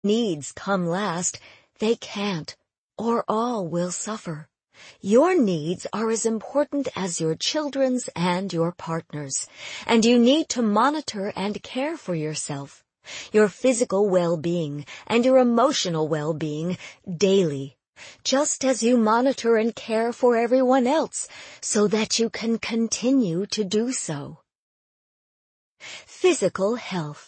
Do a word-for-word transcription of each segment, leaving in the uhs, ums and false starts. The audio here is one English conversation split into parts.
needs come last, they can't, or all will suffer. Your needs are as important as your children's and your partner's, and you need to monitor and care for yourself, your physical well-being and your emotional well-being daily, just as you monitor and care for everyone else so that you can continue to do so. Physical health.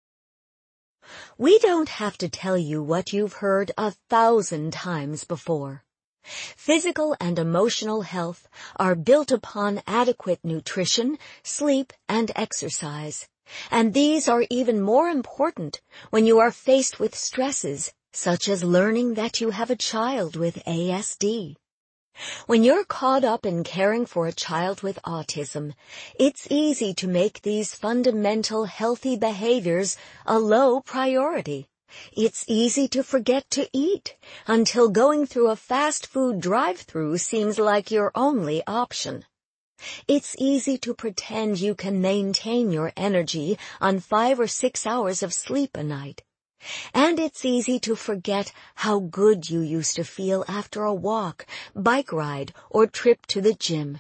We don't have to tell you what you've heard a thousand times before. Physical and emotional health are built upon adequate nutrition, sleep, and exercise, and these are even more important when you are faced with stresses such as learning that you have a child with A S D. When you're caught up in caring for a child with autism, it's easy to make these fundamental healthy behaviors a low priority. It's easy to forget to eat until going through a fast food drive-thru seems like your only option. It's easy to pretend you can maintain your energy on five or six hours of sleep a night. And it's easy to forget how good you used to feel after a walk, bike ride, or trip to the gym.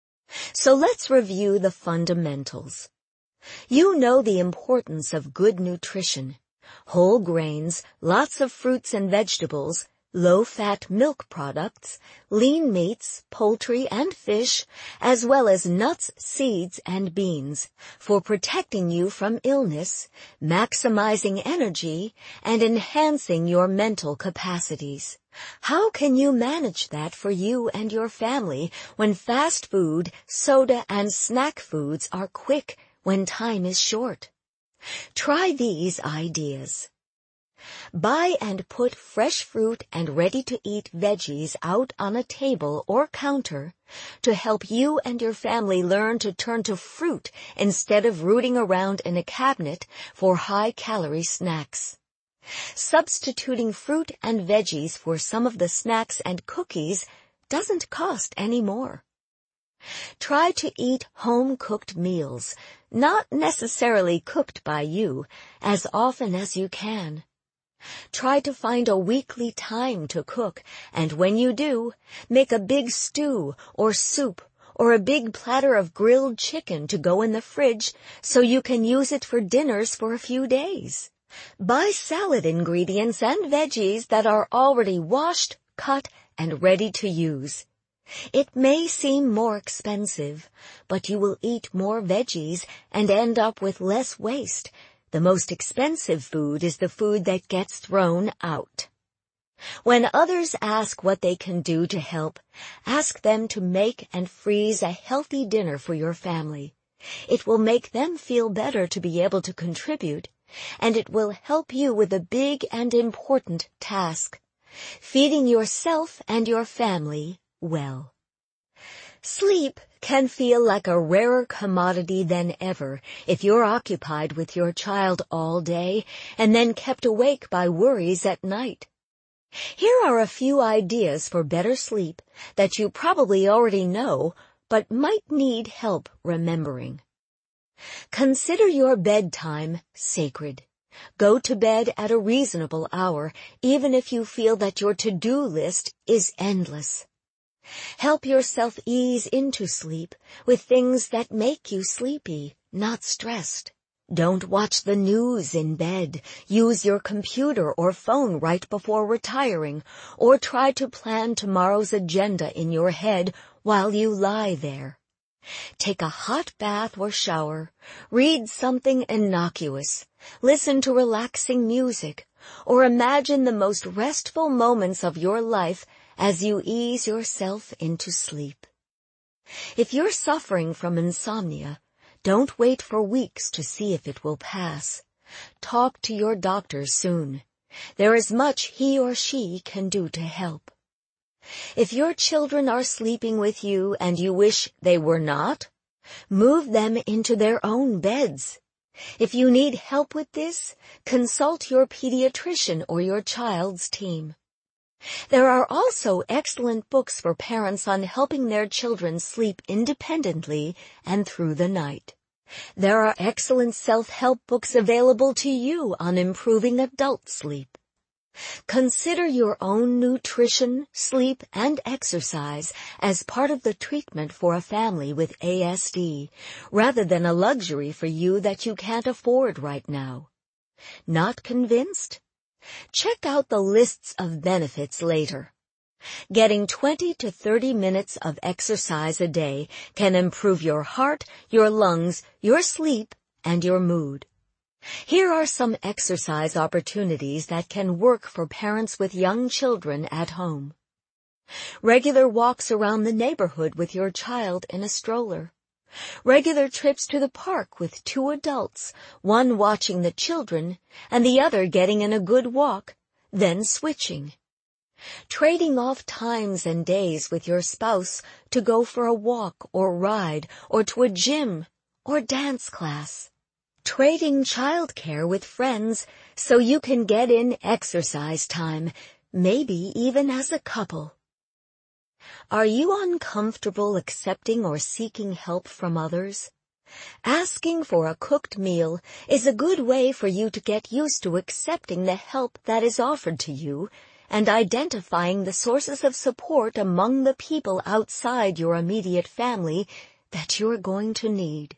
So let's review the fundamentals. You know the importance of good nutrition. Whole grains, lots of fruits and vegetables, low-fat milk products, lean meats, poultry and fish, as well as nuts, seeds, and beans, for protecting you from illness, maximizing energy, and enhancing your mental capacities. How can you manage that for you and your family when fast food, soda, and snack foods are quick when time is short? Try these ideas. Buy and put fresh fruit and ready-to-eat veggies out on a table or counter to help you and your family learn to turn to fruit instead of rooting around in a cabinet for high-calorie snacks. Substituting fruit and veggies for some of the snacks and cookies doesn't cost any more. Try to eat home-cooked meals, not necessarily cooked by you, as often as you can. Try to find a weekly time to cook, and when you do, make a big stew or soup or a big platter of grilled chicken to go in the fridge so you can use it for dinners for a few days. Buy salad ingredients and veggies that are already washed, cut, and ready to use. It may seem more expensive, but you will eat more veggies and end up with less waste. The most expensive food is the food that gets thrown out. When others ask what they can do to help, ask them to make and freeze a healthy dinner for your family. It will make them feel better to be able to contribute, and it will help you with a big and important task, feeding yourself and your family well. Sleep can feel like a rarer commodity than ever if you're occupied with your child all day and then kept awake by worries at night. Here are a few ideas for better sleep that you probably already know but might need help remembering. Consider your bedtime sacred. Go to bed at a reasonable hour, even if you feel that your to-do list is endless. Help yourself ease into sleep with things that make you sleepy, not stressed. Don't watch the news in bed. Use your computer or phone right before retiring, or try to plan tomorrow's agenda in your head while you lie there. Take a hot bath or shower, read something innocuous, listen to relaxing music, or imagine the most restful moments of your life as you ease yourself into sleep. If you're suffering from insomnia, don't wait for weeks to see if it will pass. Talk to your doctor soon. There is much he or she can do to help. If your children are sleeping with you and you wish they were not, move them into their own beds. If you need help with this, consult your pediatrician or your child's team. There are also excellent books for parents on helping their children sleep independently and through the night. There are excellent self-help books available to you on improving adult sleep. Consider your own nutrition, sleep, and exercise as part of the treatment for a family with A S D, rather than a luxury for you that you can't afford right now. Not convinced? Check out the lists of benefits later. Getting twenty to thirty minutes of exercise a day can improve your heart, your lungs, your sleep, and your mood. Here are some exercise opportunities that can work for parents with young children at home. Regular walks around the neighborhood with your child in a stroller. Regular trips to the park with two adults, one watching the children and the other getting in a good walk, then switching. Trading off times and days with your spouse to go for a walk or ride or to a gym or dance class. Trading childcare with friends so you can get in exercise time, maybe even as a couple. Are you uncomfortable accepting or seeking help from others? Asking for a cooked meal is a good way for you to get used to accepting the help that is offered to you and identifying the sources of support among the people outside your immediate family that you're going to need.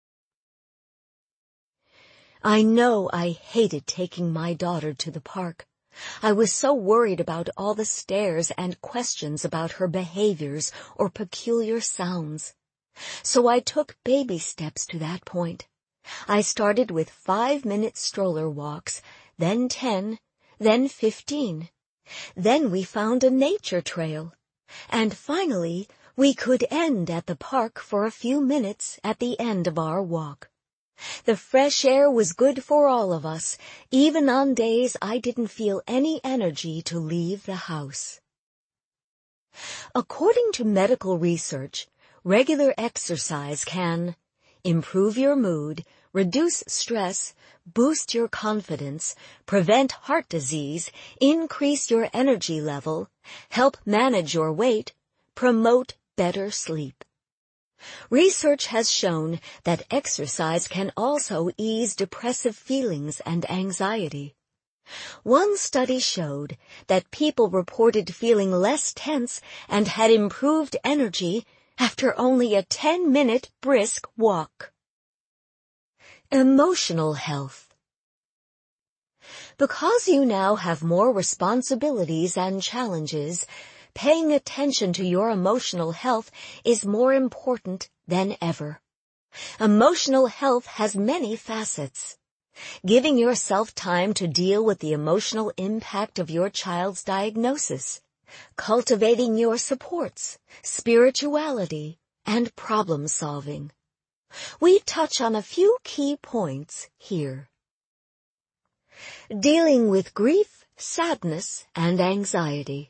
I know I hated taking my daughter to the park. I was so worried about all the stares and questions about her behaviors or peculiar sounds. So I took baby steps to that point. I started with five-minute stroller walks, then ten, then fifteen. Then we found a nature trail. And finally, we could end at the park for a few minutes at the end of our walk. The fresh air was good for all of us, even on days I didn't feel any energy to leave the house. According to medical research, regular exercise can improve your mood, reduce stress, boost your confidence, prevent heart disease, increase your energy level, help manage your weight, promote better sleep. Research has shown that exercise can also ease depressive feelings and anxiety. One study showed that people reported feeling less tense and had improved energy after only a ten-minute brisk walk. Emotional health. Because you now have more responsibilities and challenges, paying attention to your emotional health is more important than ever. Emotional health has many facets. Giving yourself time to deal with the emotional impact of your child's diagnosis. Cultivating your supports, spirituality, and problem solving. We touch on a few key points here. Dealing with grief, sadness, and anxiety.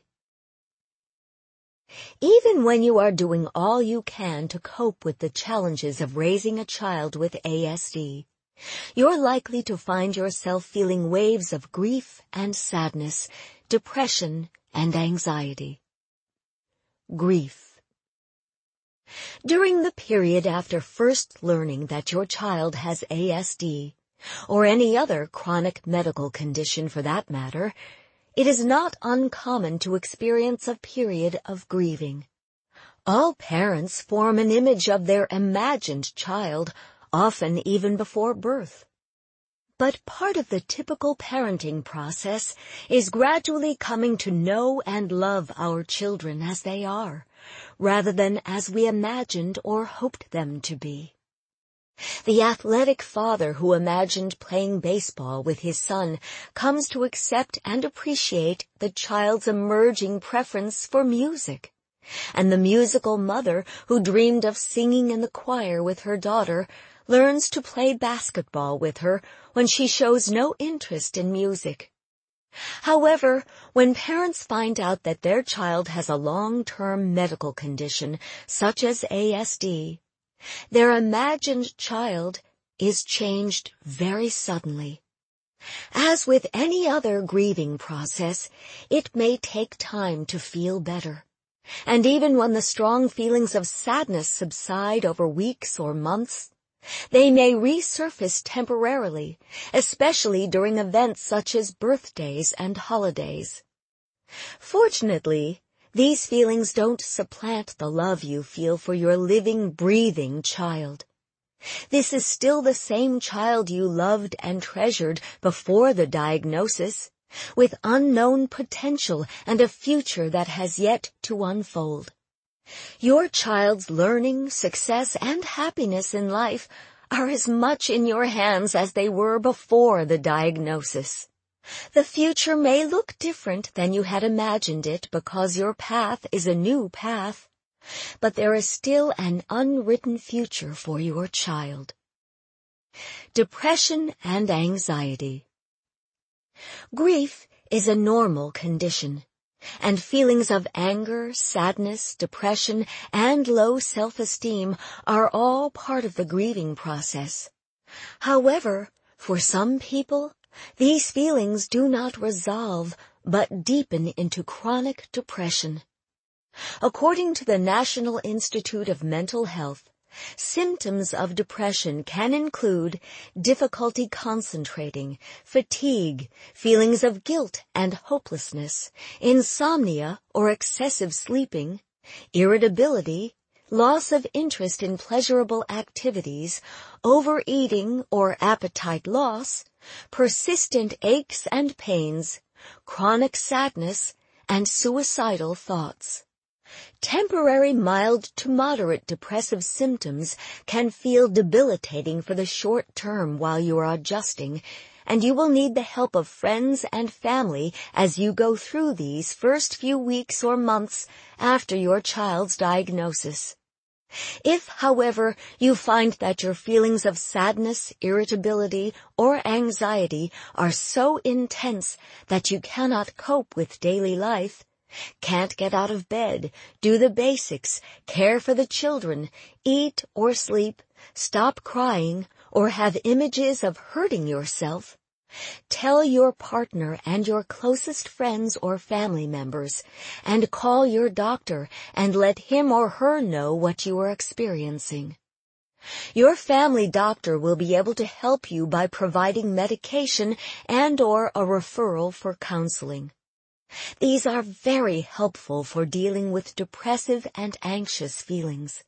Even when you are doing all you can to cope with the challenges of raising a child with A S D, you're likely to find yourself feeling waves of grief and sadness, depression, and anxiety. Grief. During the period after first learning that your child has A S D, or any other chronic medical condition for that matter, it is not uncommon to experience a period of grieving. All parents form an image of their imagined child, often even before birth. But part of the typical parenting process is gradually coming to know and love our children as they are, rather than as we imagined or hoped them to be. The athletic father who imagined playing baseball with his son comes to accept and appreciate the child's emerging preference for music. And the musical mother who dreamed of singing in the choir with her daughter learns to play basketball with her when she shows no interest in music. However, when parents find out that their child has a long-term medical condition, such as A S D, their imagined child is changed very suddenly. As with any other grieving process, it may take time to feel better. And even when the strong feelings of sadness subside over weeks or months, They may resurface temporarily, especially during events such as birthdays and holidays. Fortunately, these feelings don't supplant the love you feel for your living, breathing child. This is still the same child you loved and treasured before the diagnosis, with unknown potential and a future that has yet to unfold. Your child's learning, success, and happiness in life are as much in your hands as they were before the diagnosis. The future may look different than you had imagined it because your path is a new path, but there is still an unwritten future for your child. Depression and anxiety. Grief is a normal condition, and feelings of anger, sadness, depression, and low self-esteem are all part of the grieving process. However, for some people, these feelings do not resolve, but deepen into chronic depression. According to the National Institute of Mental Health, symptoms of depression can include difficulty concentrating, fatigue, feelings of guilt and hopelessness, insomnia or excessive sleeping, irritability, loss of interest in pleasurable activities, overeating or appetite loss, persistent aches and pains, chronic sadness, and suicidal thoughts. Temporary mild to moderate depressive symptoms can feel debilitating for the short term while you are adjusting, and you will need the help of friends and family as you go through these first few weeks or months after your child's diagnosis. If, however, you find that your feelings of sadness, irritability, or anxiety are so intense that you cannot cope with daily life, can't get out of bed, do the basics, care for the children, eat or sleep, stop crying, or have images of hurting yourself, tell your partner and your closest friends or family members, and call your doctor and let him or her know what you are experiencing. Your family doctor will be able to help you by providing medication and or a referral for counseling. These are very helpful for dealing with depressive and anxious feelings.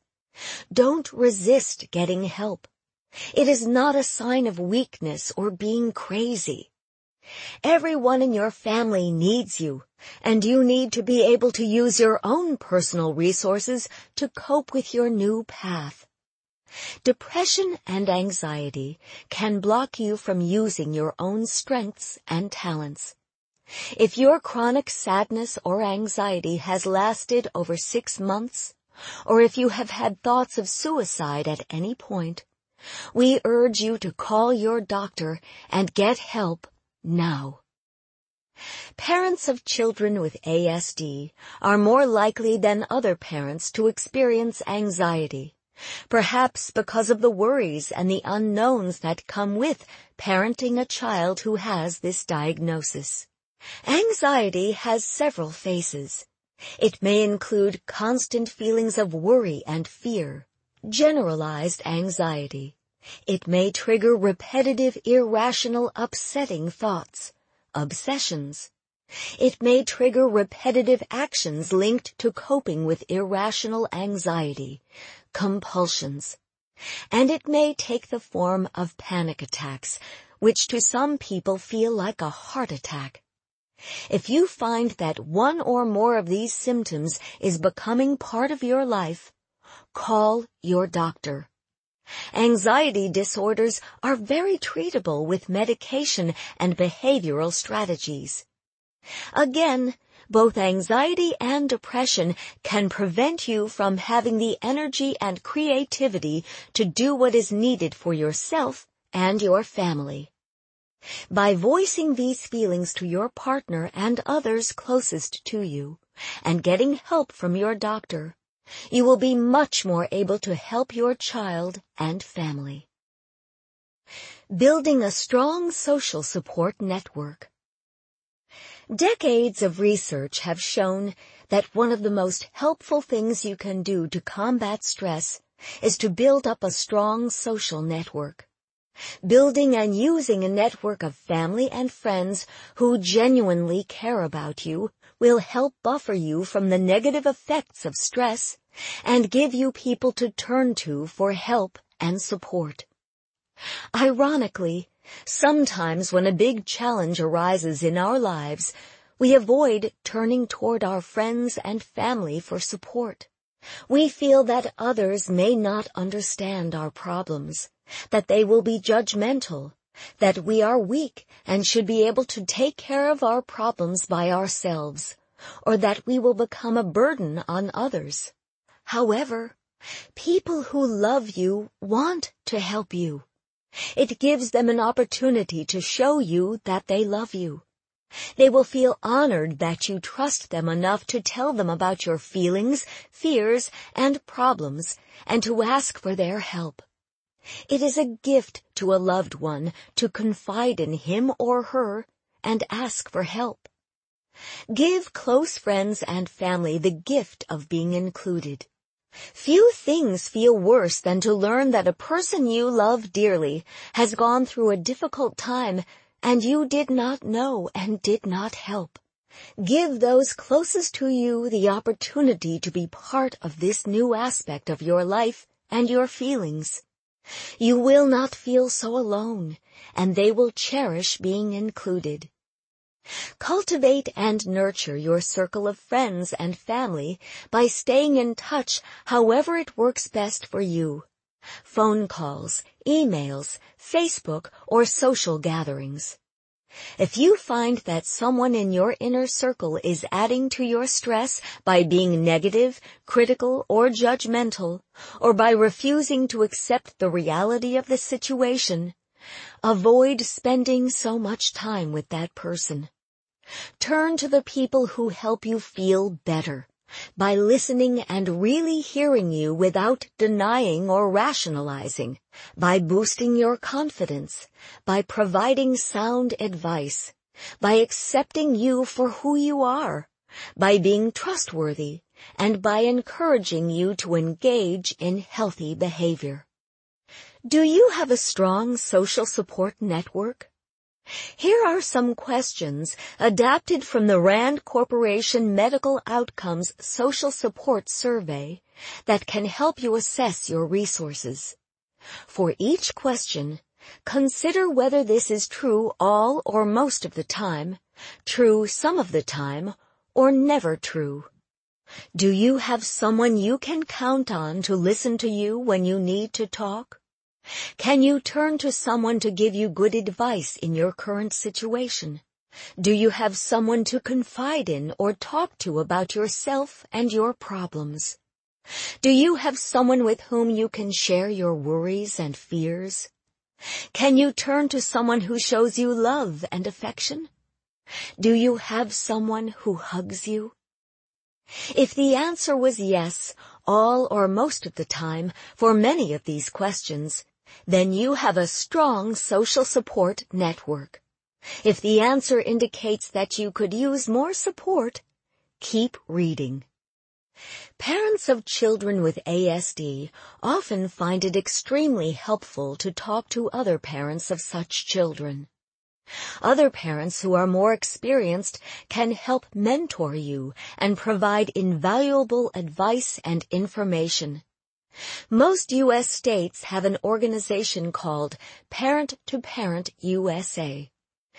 Don't resist getting help. It is not a sign of weakness or being crazy. Everyone in your family needs you, and you need to be able to use your own personal resources to cope with your new path. Depression and anxiety can block you from using your own strengths and talents. If your chronic sadness or anxiety has lasted over six months, or if you have had thoughts of suicide at any point, we urge you to call your doctor and get help now. Parents of children with A S D are more likely than other parents to experience anxiety, perhaps because of the worries and the unknowns that come with parenting a child who has this diagnosis. Anxiety has several phases. It may include constant feelings of worry and fear, generalized anxiety. It may trigger repetitive, irrational, upsetting thoughts, obsessions. It may trigger repetitive actions linked to coping with irrational anxiety, compulsions. And it may take the form of panic attacks, which to some people feel like a heart attack. If you find that one or more of these symptoms is becoming part of your life, call your doctor. Anxiety disorders are very treatable with medication and behavioral strategies. Again, both anxiety and depression can prevent you from having the energy and creativity to do what is needed for yourself and your family. By voicing these feelings to your partner and others closest to you, and getting help from your doctor, you will be much more able to help your child and family. Building a strong social support network. Decades of research have shown that one of the most helpful things you can do to combat stress is to build up a strong social network. Building and using a network of family and friends who genuinely care about you will help buffer you from the negative effects of stress and give you people to turn to for help and support. Ironically, sometimes when a big challenge arises in our lives, we avoid turning toward our friends and family for support. We feel that others may not understand our problems, that they will be judgmental, that we are weak and should be able to take care of our problems by ourselves, or that we will become a burden on others. However, people who love you want to help you. It gives them an opportunity to show you that they love you. They will feel honored that you trust them enough to tell them about your feelings, fears, and problems, and to ask for their help. It is a gift to a loved one to confide in him or her and ask for help. Give close friends and family the gift of being included. Few things feel worse than to learn that a person you love dearly has gone through a difficult time and you did not know and did not help. Give those closest to you the opportunity to be part of this new aspect of your life and your feelings. You will not feel so alone, and they will cherish being included. Cultivate and nurture your circle of friends and family by staying in touch however it works best for you. Phone calls, emails, Facebook, or social gatherings. If you find that someone in your inner circle is adding to your stress by being negative, critical, or judgmental, or by refusing to accept the reality of the situation, avoid spending so much time with that person. Turn to the people who help you feel better by listening and really hearing you without denying or rationalizing, by boosting your confidence, by providing sound advice, by accepting you for who you are, by being trustworthy, and by encouraging you to engage in healthy behavior. Do you have a strong social support network? Here are some questions adapted from the Rand Corporation Medical Outcomes Social Support Survey that can help you assess your resources. For each question, consider whether this is true all or most of the time, true some of the time, or never true. Do you have someone you can count on to listen to you when you need to talk? Can you turn to someone to give you good advice in your current situation? Do you have someone to confide in or talk to about yourself and your problems? Do you have someone with whom you can share your worries and fears? Can you turn to someone who shows you love and affection? Do you have someone who hugs you? If the answer was yes, all or most of the time, for many of these questions, then you have a strong social support network. If the answer indicates that you could use more support, keep reading. Parents of children with A S D often find it extremely helpful to talk to other parents of such children. Other parents who are more experienced can help mentor you and provide invaluable advice and information. Most U S states have an organization called Parent to Parent U S A.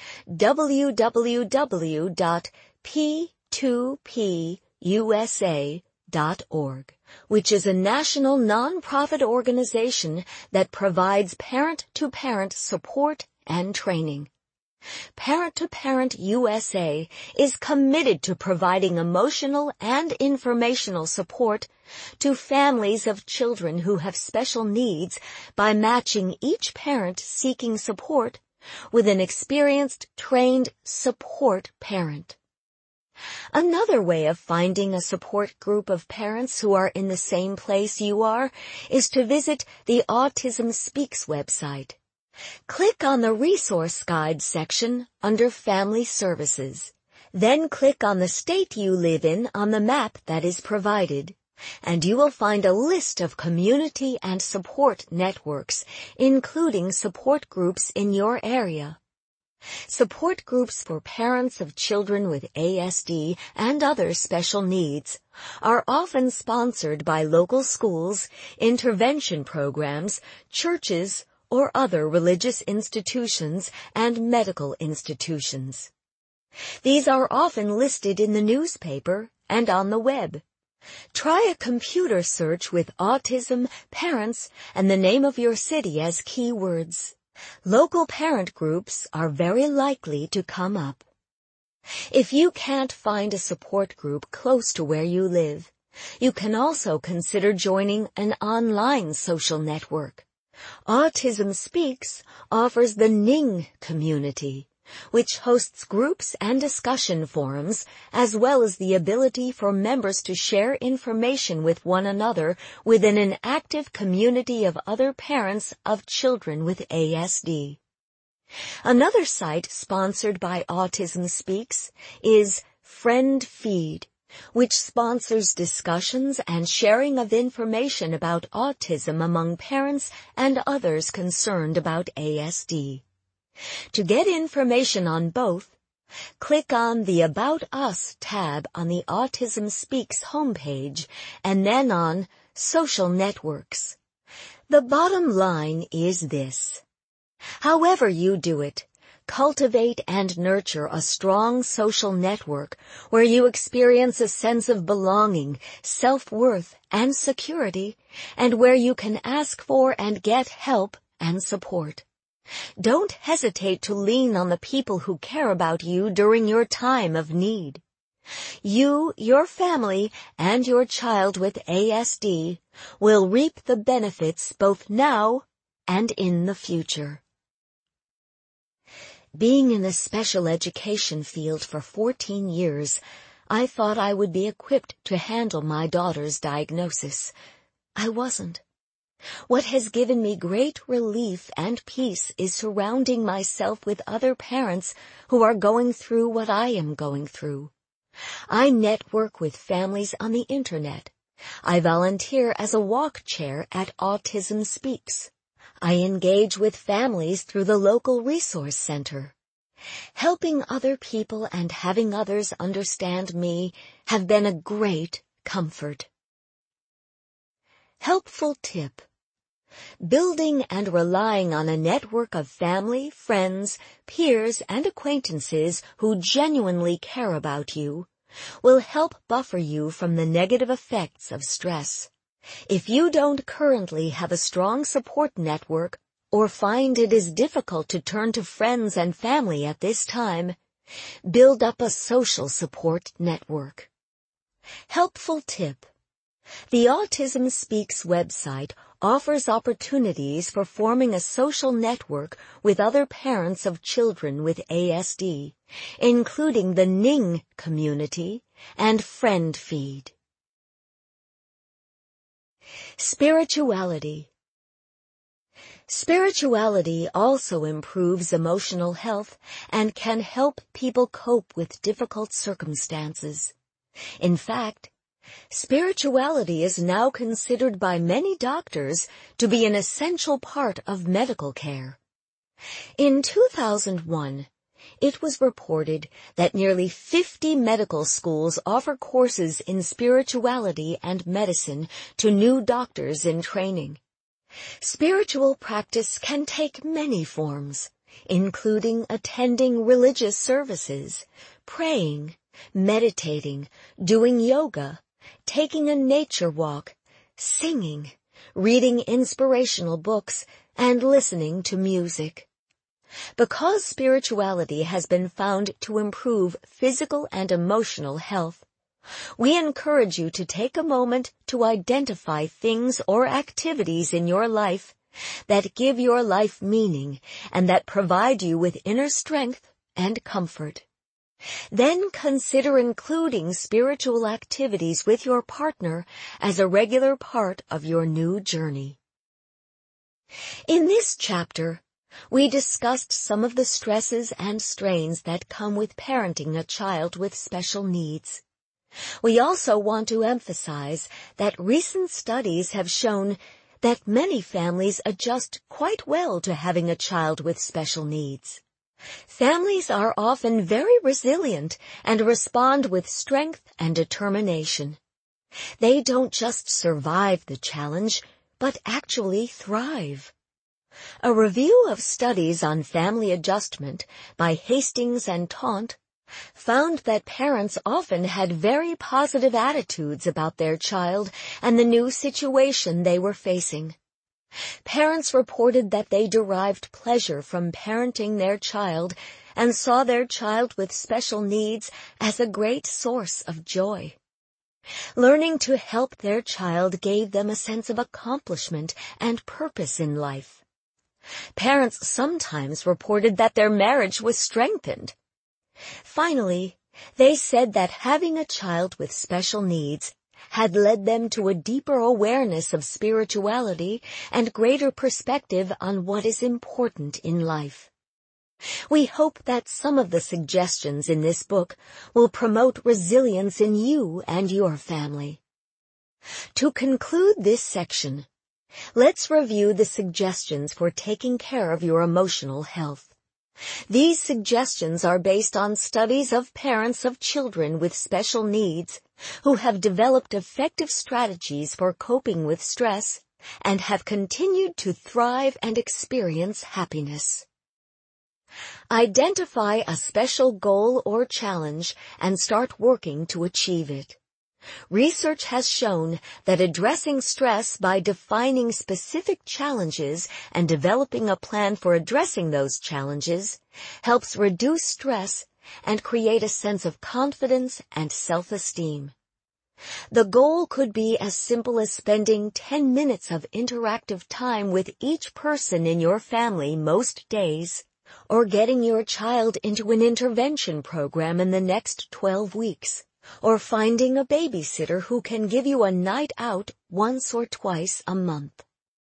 w w w dot p two p u s a dot org, which is a national nonprofit organization that provides parent-to-parent support and training. Parent to Parent U S A is committed to providing emotional and informational support to families of children who have special needs by matching each parent seeking support with an experienced, trained support parent. Another way of finding a support group of parents who are in the same place you are is to visit the Autism Speaks website. Click on the Resource Guide section under Family Services. Then click on the state you live in on the map that is provided. and you will find a list of community and support networks, including support groups in your area. Support groups for parents of children with A S D and other special needs are often sponsored by local schools, intervention programs, churches, or other religious institutions and medical institutions. These are often listed in the newspaper and on the web. Try a computer search with autism, parents, and the name of your city as keywords. Local parent groups are very likely to come up. If you can't find a support group close to where you live, you can also consider joining an online social network. Autism Speaks offers the Ning community, which hosts groups and discussion forums, as well as the ability for members to share information with one another within an active community of other parents of children with A S D. Another site sponsored by Autism Speaks is Friend Feed, which sponsors discussions and sharing of information about autism among parents and others concerned about A S D. To get information on both, click on the About Us tab on the Autism Speaks homepage and then on Social Networks. The bottom line is this. However you do it, cultivate and nurture a strong social network where you experience a sense of belonging, self-worth, and security, and where you can ask for and get help and support. Don't hesitate to lean on the people who care about you during your time of need. You, your family, and your child with A S D will reap the benefits both now and in the future. Being in the special education field for fourteen years, I thought I would be equipped to handle my daughter's diagnosis. I wasn't. What has given me great relief and peace is surrounding myself with other parents who are going through what I am going through. I network with families on the Internet. I volunteer as a walk chair at Autism Speaks. I engage with families through the local resource center. Helping other people and having others understand me have been a great comfort. Helpful tip. Building and relying on a network of family, friends, peers, and acquaintances who genuinely care about you will help buffer you from the negative effects of stress. If you don't currently have a strong support network or find it is difficult to turn to friends and family at this time, build up a social support network. Helpful tip. The Autism Speaks website offers opportunities for forming a social network with other parents of children with A S D, including the Ning community and Friend Feed. Spirituality. Spirituality also improves emotional health and can help people cope with difficult circumstances. In fact, spirituality is now considered by many doctors to be an essential part of medical care. In two thousand one, it was reported that nearly fifty medical schools offer courses in spirituality and medicine to new doctors in training. Spiritual practice can take many forms, including attending religious services, praying, meditating, doing yoga, taking a nature walk, singing, reading inspirational books, and listening to music. Because spirituality has been found to improve physical and emotional health, we encourage you to take a moment to identify things or activities in your life that give your life meaning and that provide you with inner strength and comfort. Then consider including spiritual activities with your partner as a regular part of your new journey. In this chapter, we discussed some of the stresses and strains that come with parenting a child with special needs. We also want to emphasize that recent studies have shown that many families adjust quite well to having a child with special needs. Families are often very resilient and respond with strength and determination. They don't just survive the challenge, but actually thrive. A review of studies on family adjustment by Hastings and Taunt found that parents often had very positive attitudes about their child and the new situation they were facing. Parents reported that they derived pleasure from parenting their child and saw their child with special needs as a great source of joy. Learning to help their child gave them a sense of accomplishment and purpose in life. Parents sometimes reported that their marriage was strengthened. Finally, they said that having a child with special needs had led them to a deeper awareness of spirituality and greater perspective on what is important in life. We hope that some of the suggestions in this book will promote resilience in you and your family. To conclude this section, let's review the suggestions for taking care of your emotional health. These suggestions are based on studies of parents of children with special needs who have developed effective strategies for coping with stress and have continued to thrive and experience happiness. Identify a special goal or challenge and start working to achieve it. Research has shown that addressing stress by defining specific challenges and developing a plan for addressing those challenges helps reduce stress and create a sense of confidence and self-esteem. The goal could be as simple as spending ten minutes of interactive time with each person in your family most days, or getting your child into an intervention program in the next twelve weeks. Or finding a babysitter who can give you a night out once or twice a month.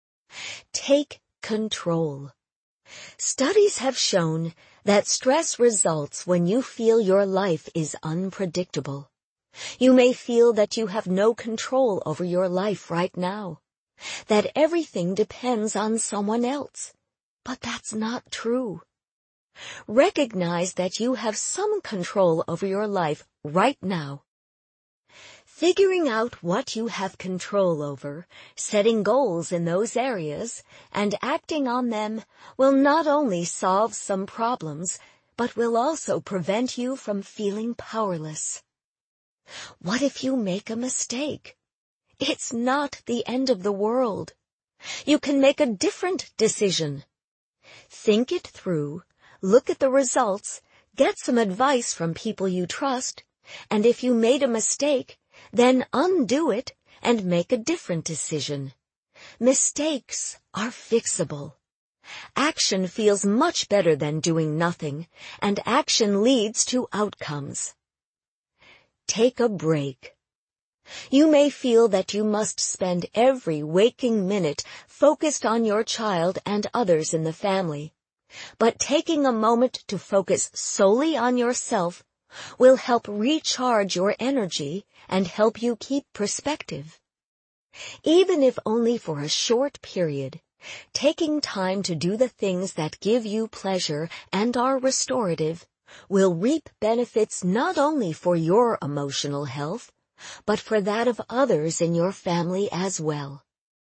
Take control. Studies have shown that stress results when you feel your life is unpredictable. You may feel that you have no control over your life right now, that everything depends on someone else. But that's not true. Recognize that you have some control over your life right now. Figuring out what you have control over, setting goals in those areas, and acting on them will not only solve some problems, but will also prevent you from feeling powerless. What if you make a mistake? It's not the end of the world. You can make a different decision. Think it through. Look at the results, get some advice from people you trust, and if you made a mistake, then undo it and make a different decision. Mistakes are fixable. Action feels much better than doing nothing, and action leads to outcomes. Take a break. You may feel that you must spend every waking minute focused on your child and others in the family. But taking a moment to focus solely on yourself will help recharge your energy and help you keep perspective. Even if only for a short period, taking time to do the things that give you pleasure and are restorative will reap benefits not only for your emotional health, but for that of others in your family as well.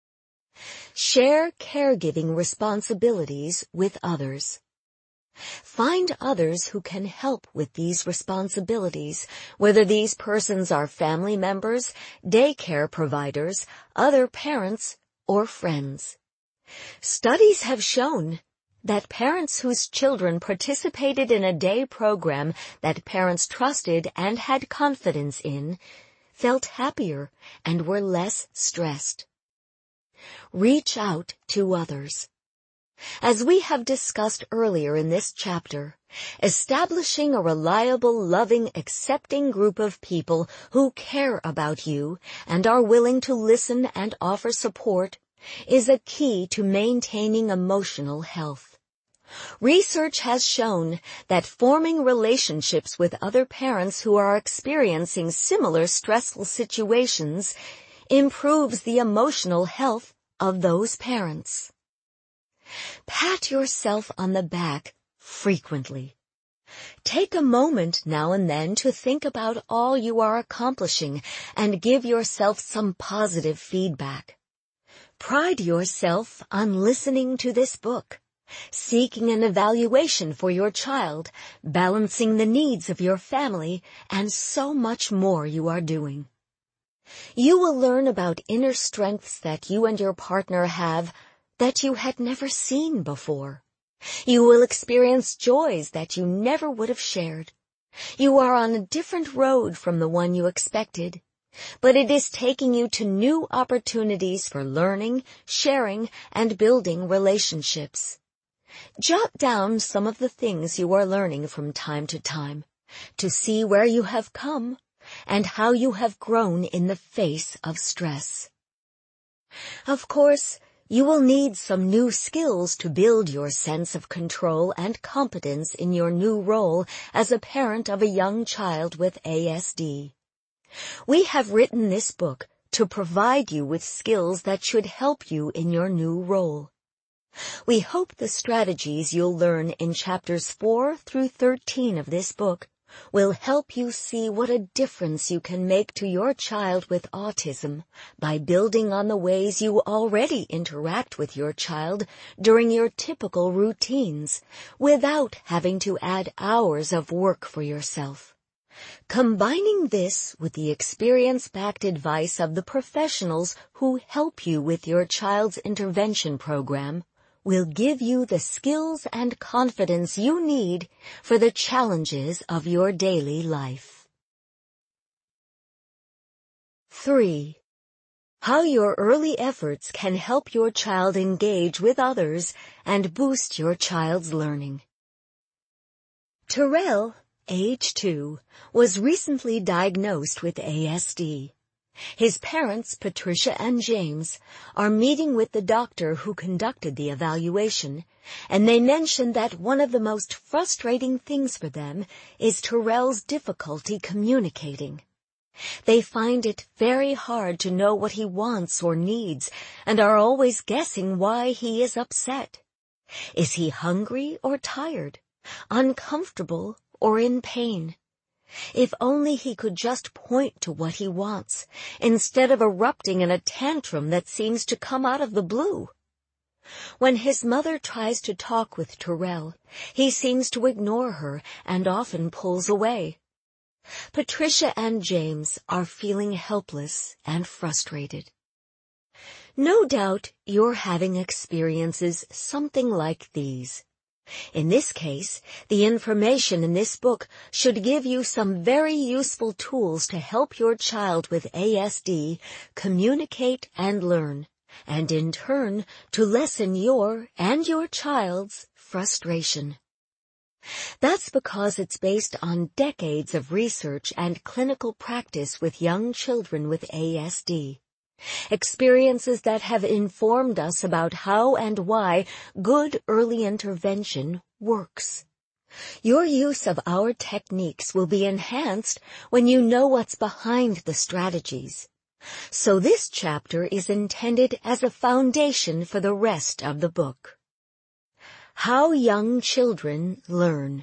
Share caregiving responsibilities with others. Find others who can help with these responsibilities, whether these persons are family members, daycare providers, other parents, or friends. Studies have shown that parents whose children participated in a day program that parents trusted and had confidence in felt happier and were less stressed. Reach out to others. As we have discussed earlier in this chapter, establishing a reliable, loving, accepting group of people who care about you and are willing to listen and offer support is a key to maintaining emotional health. Research has shown that forming relationships with other parents who are experiencing similar stressful situations improves the emotional health of those parents. Pat yourself on the back frequently. Take a moment now and then to think about all you are accomplishing and give yourself some positive feedback. Pride yourself on listening to this book, seeking an evaluation for your child, balancing the needs of your family, and so much more you are doing. You will learn about inner strengths that you and your partner have that you had never seen before. You will experience joys that you never would have shared. You are on a different road from the one you expected, but it is taking you to new opportunities for learning, sharing, and building relationships. Jot down some of the things you are learning from time to time to see where you have come and how you have grown in the face of stress. Of course, you will need some new skills to build your sense of control and competence in your new role as a parent of a young child with A S D. We have written this book to provide you with skills that should help you in your new role. We hope the strategies you'll learn in chapters four through thirteen of this book will help you see what a difference you can make to your child with autism by building on the ways you already interact with your child during your typical routines without having to add hours of work for yourself. Combining this with the experience-backed advice of the professionals who help you with your child's intervention program will give you the skills and confidence you need for the challenges of your daily life. Three. How your early efforts can help your child engage with others and boost your child's learning. Terrell, age two, was recently diagnosed with A S D. His parents, Patricia and James, are meeting with the doctor who conducted the evaluation, and they mention that one of the most frustrating things for them is Terrell's difficulty communicating. They find it very hard to know what he wants or needs and are always guessing why he is upset. Is he hungry or tired, uncomfortable or in pain? If only he could just point to what he wants, instead of erupting in a tantrum that seems to come out of the blue. When his mother tries to talk with Terrell, he seems to ignore her and often pulls away. Patricia and James are feeling helpless and frustrated. No doubt you're having experiences something like these. In this case, the information in this book should give you some very useful tools to help your child with A S D communicate and learn, and in turn to lessen your and your child's frustration. That's because it's based on decades of research and clinical practice with young children with A S D. Experiences that have informed us about how and why good early intervention works. Your use of our techniques will be enhanced when you know what's behind the strategies. So this chapter is intended as a foundation for the rest of the book. How young children learn.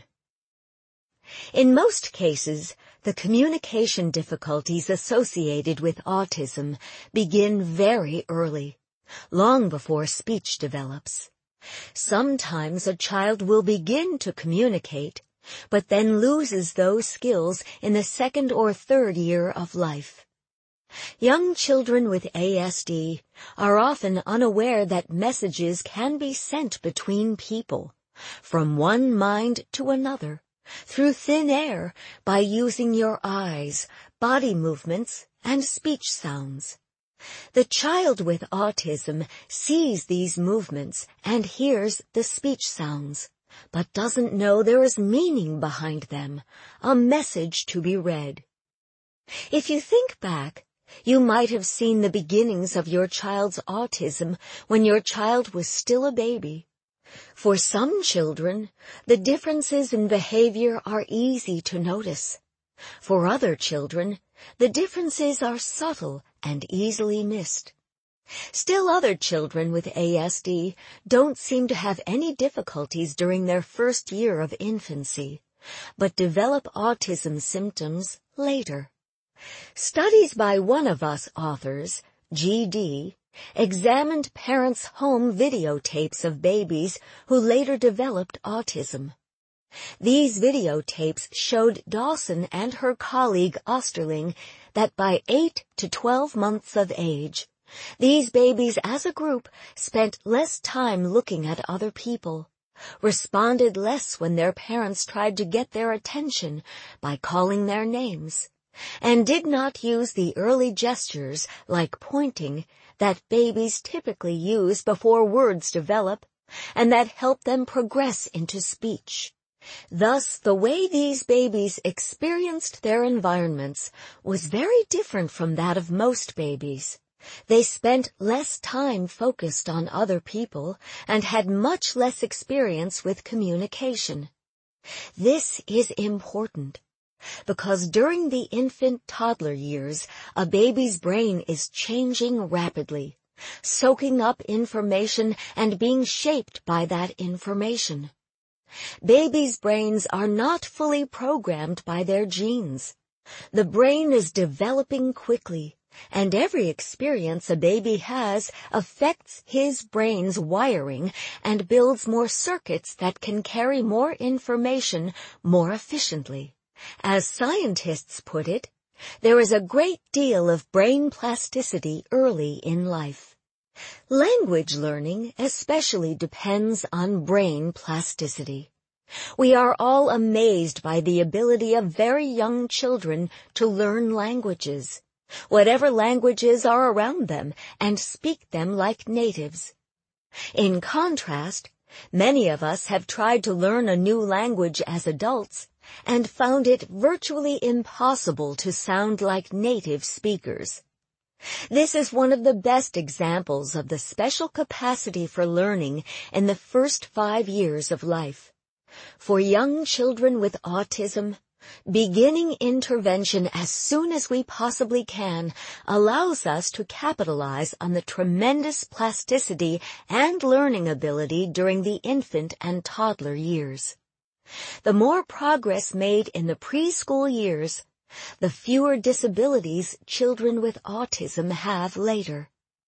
In most cases, the communication difficulties associated with autism begin very early, long before speech develops. Sometimes a child will begin to communicate, but then loses those skills in the second or third year of life. Young children with A S D are often unaware that messages can be sent between people, from one mind to another, through thin air by using your eyes, body movements, and speech sounds. The child with autism sees these movements and hears the speech sounds, but doesn't know there is meaning behind them, a message to be read. If you think back, you might have seen the beginnings of your child's autism when your child was still a baby, For some children, the differences in behavior are easy to notice. For other children, the differences are subtle and easily missed. Still other children with A S D don't seem to have any difficulties during their first year of infancy, but develop autism symptoms later. Studies by one of us authors, G D, examined parents' home videotapes of babies who later developed autism. These videotapes showed Dawson and her colleague Osterling that by eight to twelve months of age, these babies as a group spent less time looking at other people, responded less when their parents tried to get their attention by calling their names, and did not use the early gestures like pointing that babies typically use before words develop and that help them progress into speech. Thus, the way these babies experienced their environments was very different from that of most babies. They spent less time focused on other people and had much less experience with communication. This is important because during the infant-toddler years, a baby's brain is changing rapidly, soaking up information and being shaped by that information. Babies' brains are not fully programmed by their genes. The brain is developing quickly, and every experience a baby has affects his brain's wiring and builds more circuits that can carry more information more efficiently. As scientists put it, there is a great deal of brain plasticity early in life. Language learning especially depends on brain plasticity. We are all amazed by the ability of very young children to learn languages, whatever languages are around them, and speak them like natives. In contrast, many of us have tried to learn a new language as adults and found it virtually impossible to sound like native speakers. This is one of the best examples of the special capacity for learning in the first five years of life. For young children with autism, beginning intervention as soon as we possibly can allows us to capitalize on the tremendous plasticity and learning ability during the infant and toddler years. The more progress made in the preschool years, the fewer disabilities children with autism have later.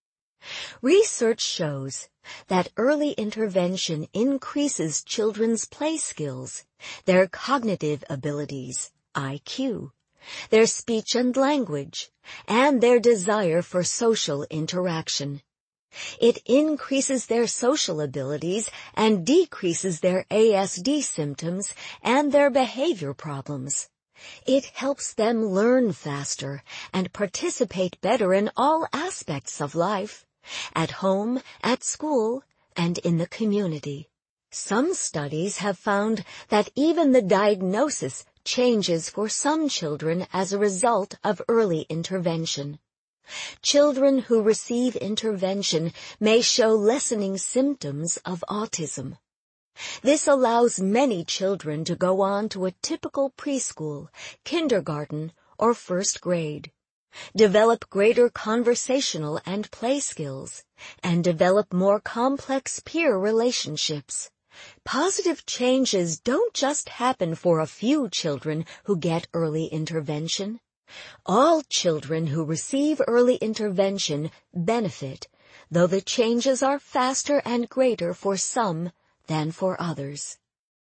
Research shows that early intervention increases children's play skills, their cognitive abilities, I Q, their speech and language, and their desire for social interaction. It increases their social abilities and decreases their A S D symptoms and their behavior problems. It helps them learn faster and participate better in all aspects of life, at home, at school, and in the community. Some studies have found that even the diagnosis changes for some children as a result of early intervention. Children who receive intervention may show lessening symptoms of autism. This allows many children to go on to a typical preschool, kindergarten, or first grade, develop greater conversational and play skills, and develop more complex peer relationships. Positive changes don't just happen for a few children who get early intervention. All children who receive early intervention benefit, though the changes are faster and greater for some than for others.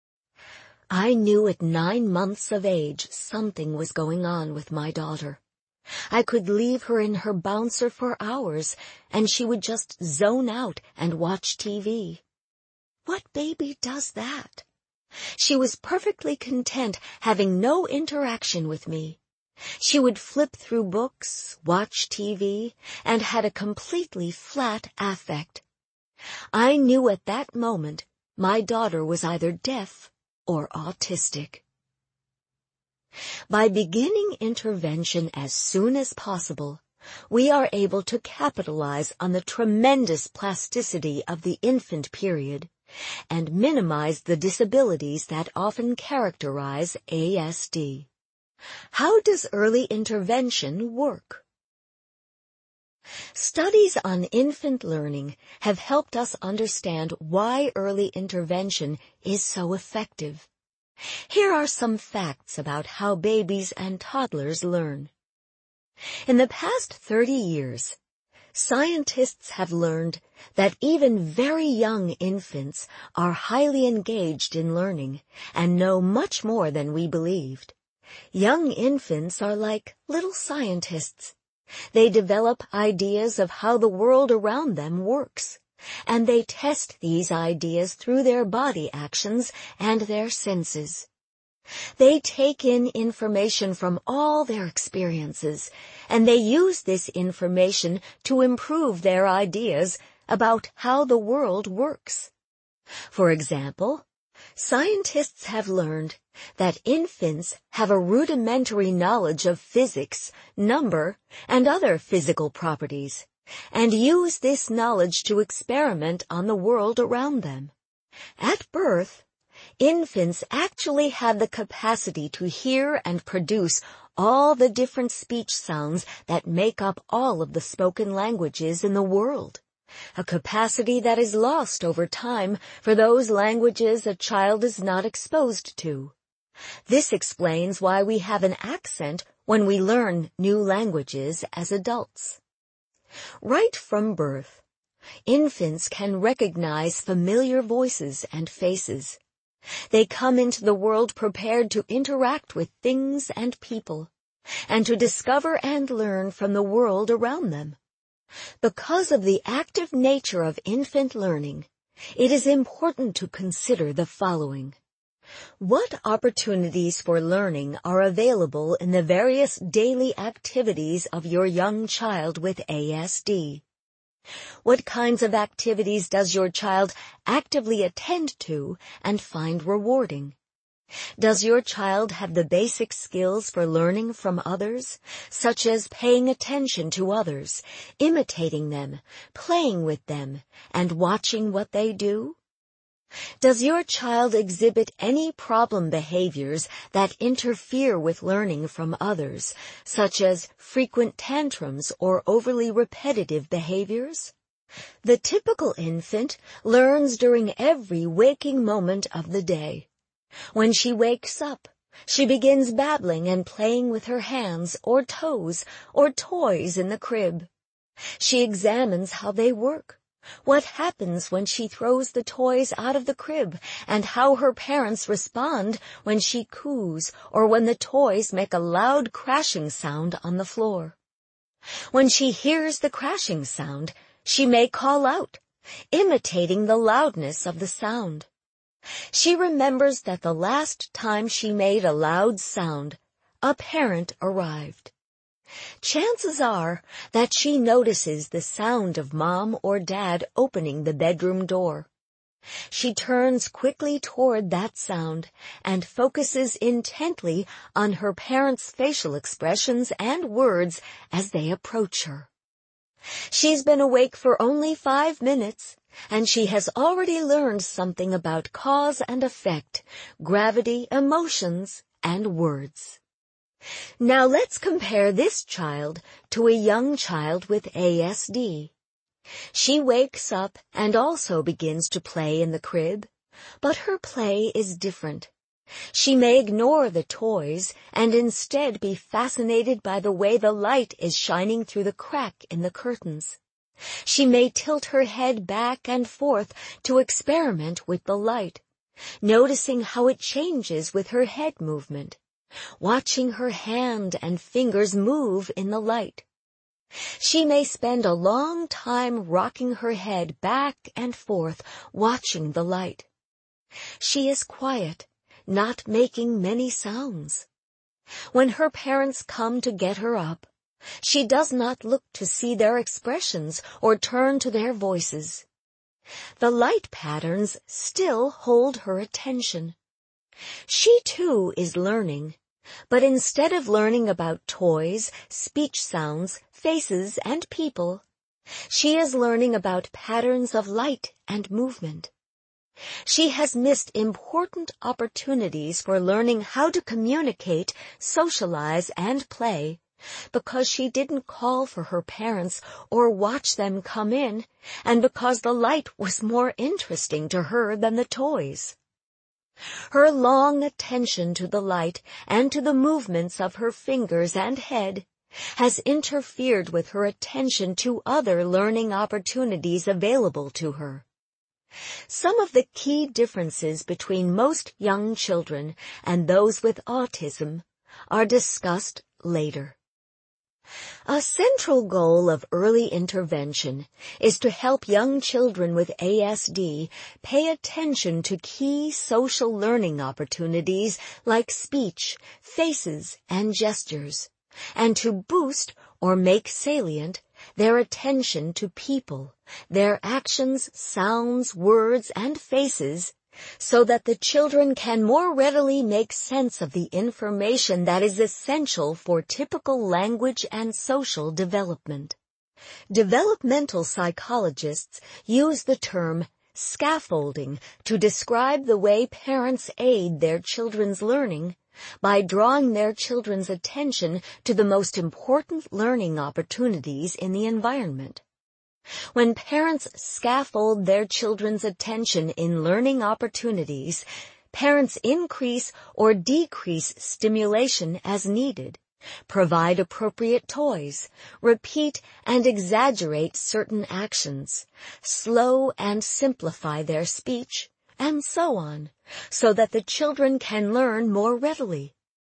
I knew at nine months of age something was going on with my daughter. I could leave her in her bouncer for hours, and she would just zone out and watch T V. What baby does that? She was perfectly content having no interaction with me. She would flip through books, watch T V, and had a completely flat affect. I knew at that moment my daughter was either deaf or autistic. By beginning intervention as soon as possible, we are able to capitalize on the tremendous plasticity of the infant period and minimize the disabilities that often characterize A S D. How does early intervention work? Studies on infant learning have helped us understand why early intervention is so effective. Here are some facts about how babies and toddlers learn. In the past thirty years, scientists have learned that even very young infants are highly engaged in learning and know much more than we believed. Young infants are like little scientists. They develop ideas of how the world around them works, and they test these ideas through their body actions and their senses. They take in information from all their experiences, and they use this information to improve their ideas about how the world works. For example, scientists have learned that infants have a rudimentary knowledge of physics, number, and other physical properties, and use this knowledge to experiment on the world around them. At birth, infants actually have the capacity to hear and produce all the different speech sounds that make up all of the spoken languages in the world, a capacity that is lost over time for those languages a child is not exposed to. This explains why we have an accent when we learn new languages as adults. Right from birth, infants can recognize familiar voices and faces. They come into the world prepared to interact with things and people, and to discover and learn from the world around them. Because of the active nature of infant learning, it is important to consider the following. What opportunities for learning are available in the various daily activities of your young child with A S D? What kinds of activities does your child actively attend to and find rewarding? Does your child have the basic skills for learning from others, such as paying attention to others, imitating them, playing with them, and watching what they do? Does your child exhibit any problem behaviors that interfere with learning from others, such as frequent tantrums or overly repetitive behaviors? The typical infant learns during every waking moment of the day. When she wakes up, she begins babbling and playing with her hands or toes or toys in the crib. She examines how they work, what happens when she throws the toys out of the crib, and how her parents respond when she coos or when the toys make a loud crashing sound on the floor. When she hears the crashing sound, she may call out, imitating the loudness of the sound. She remembers that the last time she made a loud sound, a parent arrived. Chances are that she notices the sound of mom or dad opening the bedroom door. She turns quickly toward that sound and focuses intently on her parents' facial expressions and words as they approach her. She's been awake for only five minutes, and she has already learned something about cause and effect, gravity, emotions, and words. Now let's compare this child to a young child with A S D. She wakes up and also begins to play in the crib, but her play is different. She may ignore the toys and instead be fascinated by the way the light is shining through the crack in the curtains. She may tilt her head back and forth to experiment with the light, noticing how it changes with her head movement, watching her hand and fingers move in the light. She may spend a long time rocking her head back and forth, watching the light. She is quiet, not making many sounds. When her parents come to get her up, she does not look to see their expressions or turn to their voices. The light patterns still hold her attention. She too is learning, but instead of learning about toys, speech sounds, faces, and people, she is learning about patterns of light and movement. She has missed important opportunities for learning how to communicate, socialize, and play because she didn't call for her parents or watch them come in, and because the light was more interesting to her than the toys. Her long attention to the light and to the movements of her fingers and head has interfered with her attention to other learning opportunities available to her. Some of the key differences between most young children and those with autism are discussed later. A central goal of early intervention is to help young children with A S D pay attention to key social learning opportunities like speech, faces, and gestures, and to boost or make salient their attention to people, their actions, sounds, words, and faces, so that the children can more readily make sense of the information that is essential for typical language and social development. Developmental psychologists use the term scaffolding to describe the way parents aid their children's learning by drawing their children's attention to the most important learning opportunities in the environment. When parents scaffold their children's attention in learning opportunities, parents increase or decrease stimulation as needed, provide appropriate toys, repeat and exaggerate certain actions, slow and simplify their speech, and so on, so that the children can learn more readily.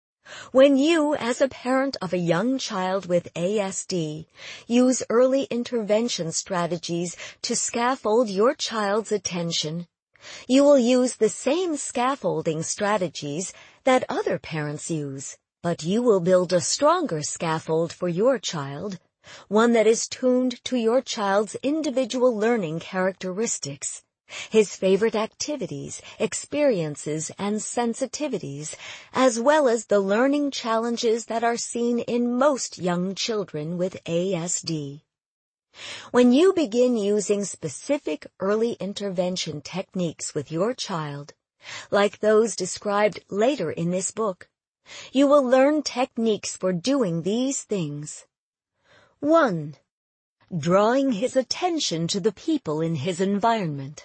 When you, as a parent of a young child with A S D, use early intervention strategies to scaffold your child's attention, you will use the same scaffolding strategies that other parents use, but you will build a stronger scaffold for your child, one that is tuned to your child's individual learning characteristics, his favorite activities, experiences, and sensitivities, as well as the learning challenges that are seen in most young children with A S D. When you begin using specific early intervention techniques with your child, like those described later in this book, you will learn techniques for doing these things. One. Drawing his attention to the people in his environment.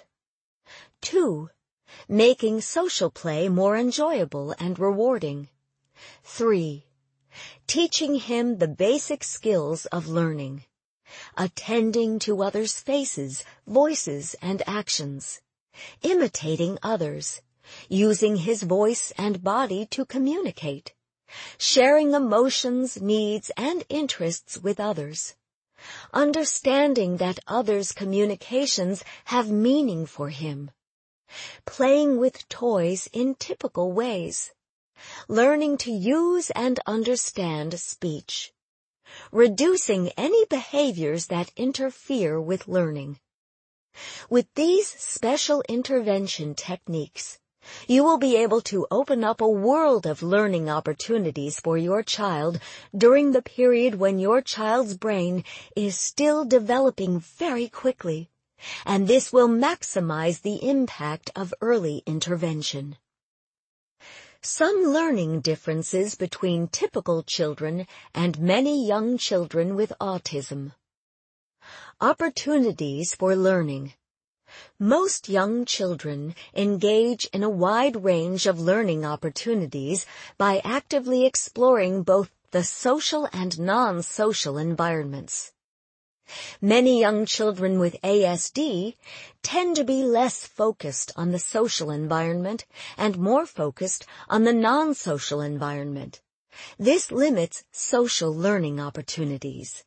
Two. Making social play more enjoyable and rewarding. Three. Teaching him the basic skills of learning. Attending to others' faces, voices, and actions. Imitating others. Using his voice and body to communicate. Sharing emotions, needs, and interests with others. Understanding that others' communications have meaning for him. Playing with toys in typical ways. Learning to use and understand speech. Reducing any behaviors that interfere with learning. With these special intervention techniques, you will be able to open up a world of learning opportunities for your child during the period when your child's brain is still developing very quickly, and this will maximize the impact of early intervention. Some learning differences between typical children and many young children with autism. Opportunities for learning. Most young children engage in a wide range of learning opportunities by actively exploring both the social and non-social environments. Many young children with A S D tend to be less focused on the social environment and more focused on the non-social environment. This limits social learning opportunities.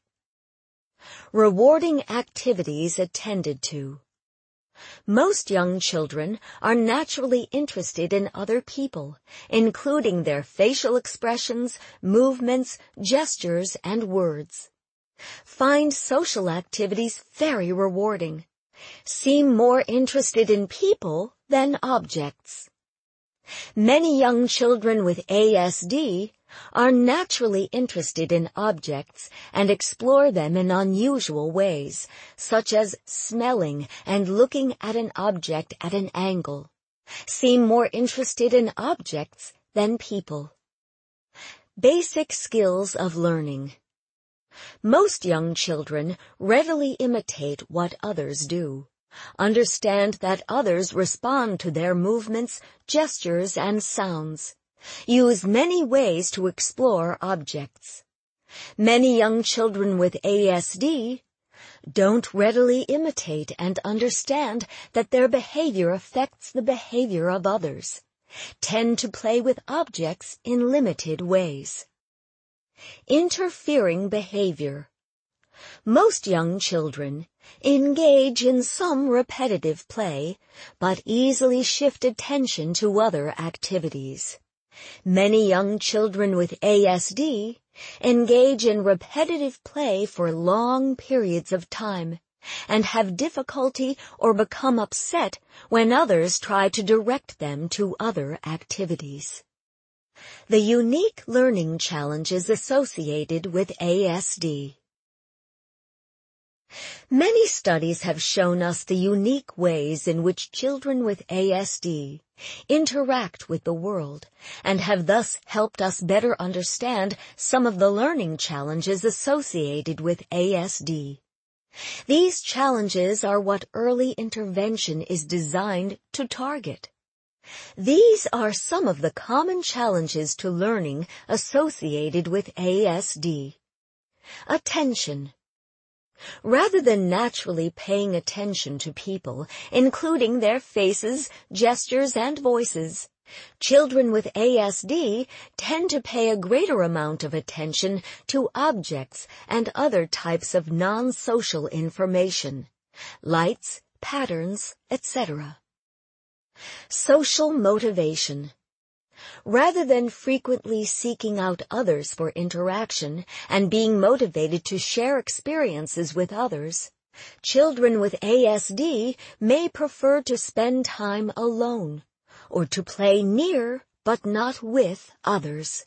Rewarding activities attended to. Most young children are naturally interested in other people, including their facial expressions, movements, gestures, and words. Find social activities very rewarding. Seem more interested in people than objects. Many young children with A S D are naturally interested in objects and explore them in unusual ways, such as smelling and looking at an object at an angle, seem more interested in objects than people. Basic skills of learning. Most young children readily imitate what others do, understand that others respond to their movements, gestures, and sounds, use many ways to explore objects. Many young children with A S D don't readily imitate and understand that their behavior affects the behavior of others, tend to play with objects in limited ways. Interfering behavior. Most young children engage in some repetitive play, but easily shift attention to other activities. Many young children with A S D engage in repetitive play for long periods of time and have difficulty or become upset when others try to direct them to other activities. The unique learning challenges associated with A S D. Many studies have shown us the unique ways in which children with A S D interact with the world and have thus helped us better understand some of the learning challenges associated with A S D. These challenges are what early intervention is designed to target. These are some of the common challenges to learning associated with A S D. Attention. Rather than naturally paying attention to people, including their faces, gestures, and voices, children with A S D tend to pay a greater amount of attention to objects and other types of non-social information, lights, patterns, et cetera. Social motivation. Rather than frequently seeking out others for interaction and being motivated to share experiences with others, children with A S D may prefer to spend time alone or to play near but not with others.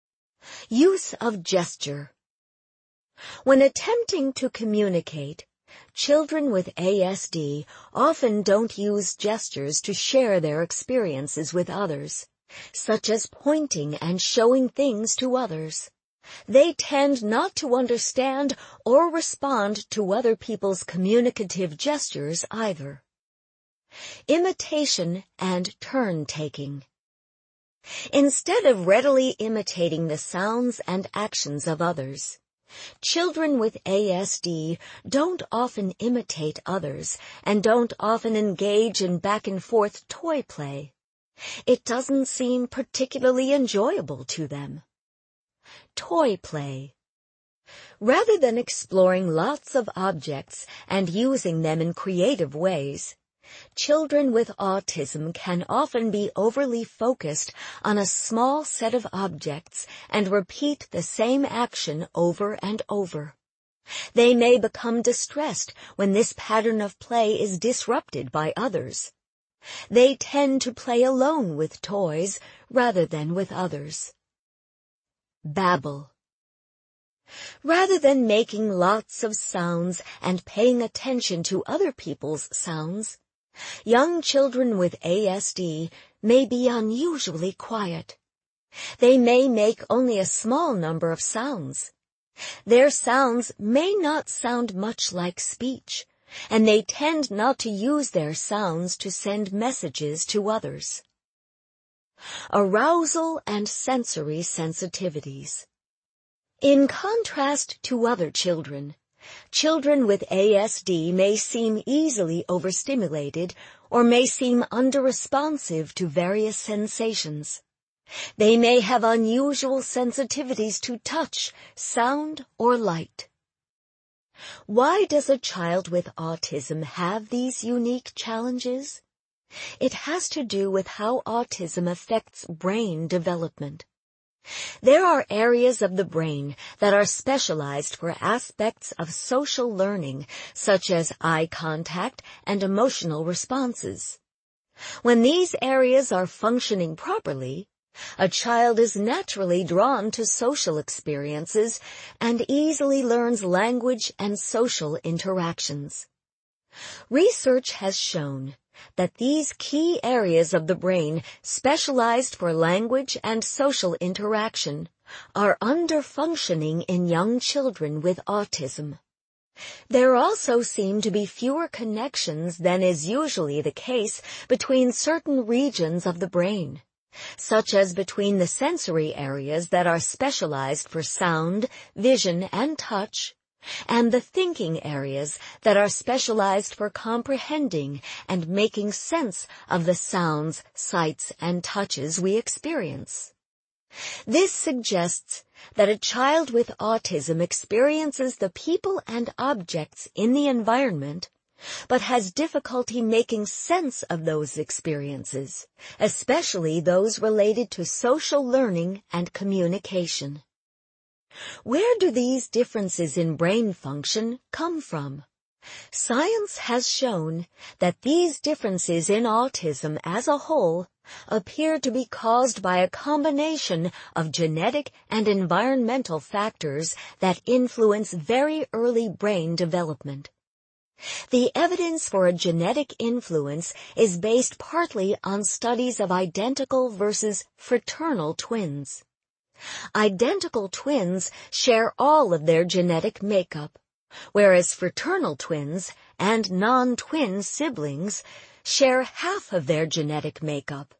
Use of gesture. When attempting to communicate, children with A S D often don't use gestures to share their experiences with others, such as pointing and showing things to others. They tend not to understand or respond to other people's communicative gestures either. Imitation and turn-taking. Instead of readily imitating the sounds and actions of others, children with A S D don't often imitate others and don't often engage in back-and-forth toy play. It doesn't seem particularly enjoyable to them. Toy play. Rather than exploring lots of objects and using them in creative ways, children with autism can often be overly focused on a small set of objects and repeat the same action over and over. They may become distressed when this pattern of play is disrupted by others. They tend to play alone with toys rather than with others. Babble. Rather than making lots of sounds and paying attention to other people's sounds, young children with A S D may be unusually quiet. They may make only a small number of sounds. Their sounds may not sound much like speech, and they tend not to use their sounds to send messages to others. Arousal and sensory sensitivities. In contrast to other children, children with A S D may seem easily overstimulated or may seem under-responsive to various sensations. They may have unusual sensitivities to touch, sound, or light. Why does a child with autism have these unique challenges? It has to do with how autism affects brain development. There are areas of the brain that are specialized for aspects of social learning, such as eye contact and emotional responses. When these areas are functioning properly, A child is naturally drawn to social experiences and easily learns language and social interactions. Research has shown that these key areas of the brain specialized for language and social interaction are underfunctioning in young children with autism. There also seem to be fewer connections than is usually the case between certain regions of the brain, such as between the sensory areas that are specialized for sound, vision, and touch, and the thinking areas that are specialized for comprehending and making sense of the sounds, sights, and touches we experience. This suggests that a child with autism experiences the people and objects in the environment, but has difficulty making sense of those experiences, especially those related to social learning and communication. Where do these differences in brain function come from? Science has shown that these differences in autism as a whole appear to be caused by a combination of genetic and environmental factors that influence very early brain development. The evidence for a genetic influence is based partly on studies of identical versus fraternal twins. Identical twins share all of their genetic makeup, whereas fraternal twins and non-twin siblings share half of their genetic makeup.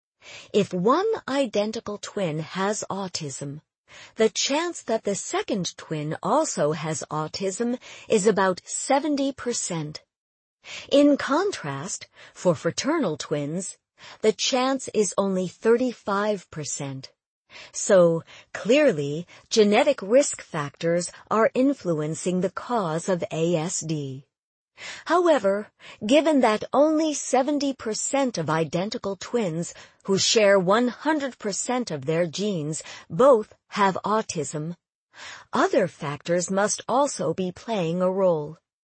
If one identical twin has autism, the chance that the second twin also has autism is about seventy percent. In contrast, for fraternal twins, the chance is only thirty-five percent. So, clearly, genetic risk factors are influencing the cause of A S D. However, given that only seventy percent of identical twins who share one hundred percent of their genes both have autism, other factors must also be playing a role.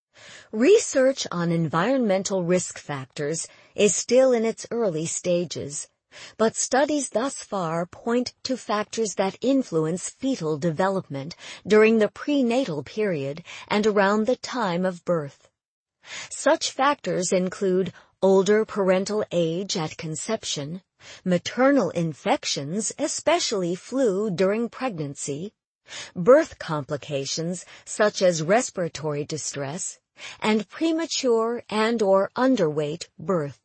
Research on environmental risk factors is still in its early stages, but studies thus far point to factors that influence fetal development during the prenatal period and around the time of birth. Such factors include older parental age at conception, maternal infections, especially flu during pregnancy, birth complications such as respiratory distress, and premature and or underweight birth.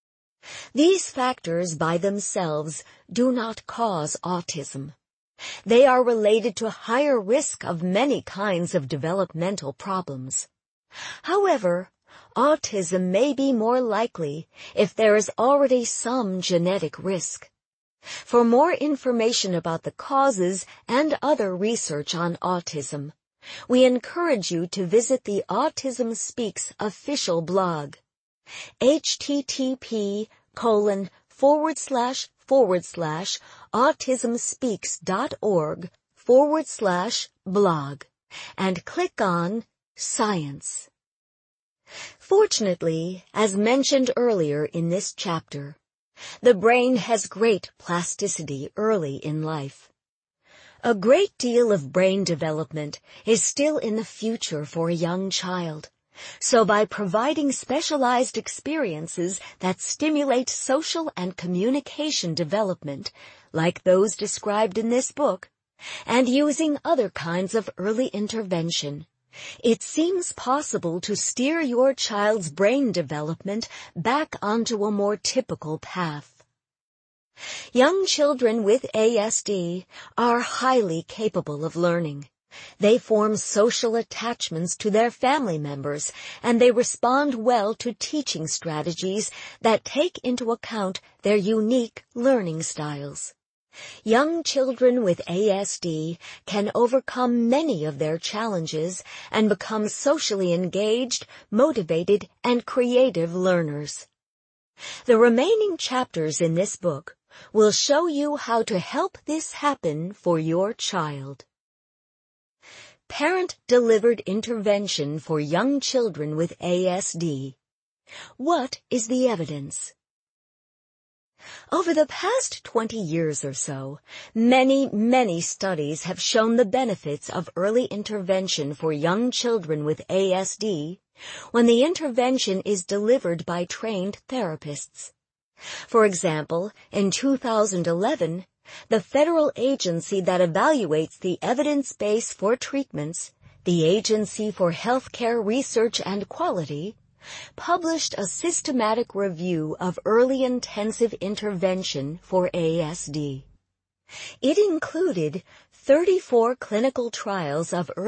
These factors by themselves do not cause autism. They are related to higher risk of many kinds of developmental problems. However, autism may be more likely if there is already some genetic risk. For more information about the causes and other research on autism, we encourage you to visit the Autism Speaks official blog, http colon forward slash forward slash autismspeaks.org forward slash blog, and click on Science. Fortunately, as mentioned earlier in this chapter, the brain has great plasticity early in life. A great deal of brain development is still in the future for a young child. So by providing specialized experiences that stimulate social and communication development, like those described in this book, and using other kinds of early intervention, it seems possible to steer your child's brain development back onto a more typical path. Young children with A S D are highly capable of learning. They form social attachments to their family members, and they respond well to teaching strategies that take into account their unique learning styles. Young children with A S D can overcome many of their challenges and become socially engaged, motivated, and creative learners. The remaining chapters in this book will show you how to help this happen for your child. Parent-delivered intervention for young children with A S D. What is the evidence? Over the past twenty years or so, many, many studies have shown the benefits of early intervention for young children with A S D when the intervention is delivered by trained therapists. For example, in two thousand eleven, the federal agency that evaluates the evidence base for treatments, the Agency for Healthcare Research and Quality, published a systematic review of early intensive intervention for A S D. It included thirty-four clinical trials of early